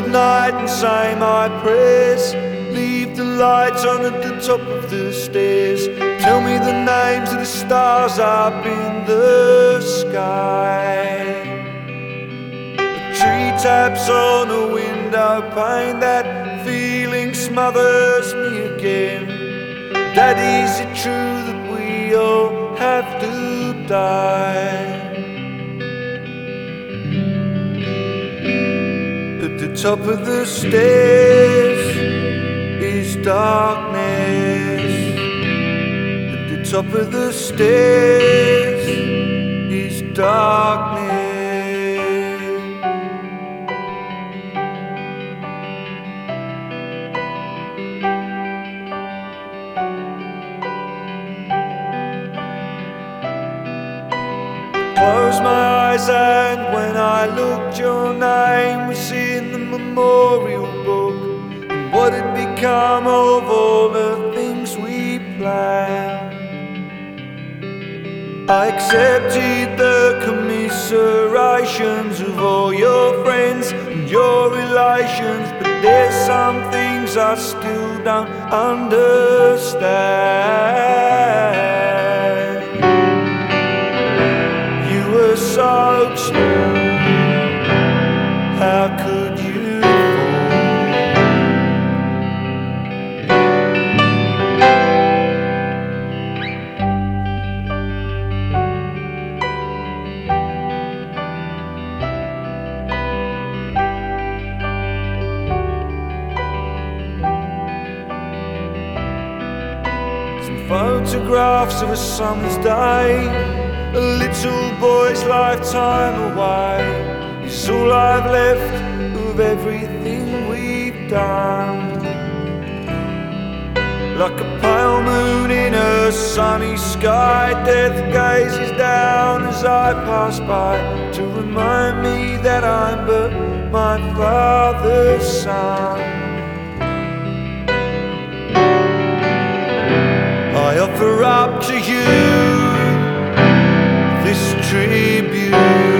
good night and say my prayers. Leave the lights on at the top of the stairs. Tell me the names of the stars up in the sky. The tree taps on a window pane, that feeling smothers me again. Daddy, is it true that we all have to die? At the top of the stairs is darkness. At the top of the stairs is darkness. Close my eyes and when I looked, your name was in the memorial book. And what had become of all the things we planned? I accepted the commiserations of all your friends and your relations, but there's some things I still don't understand. So slow, how could you Some photographs of a summer's day, a little boy's lifetime away, is all I've left of everything we've done. Like a pale moon in a sunny sky, death gazes down as I pass by, to remind me that I'm but my father's son. I offer up to you this tribute.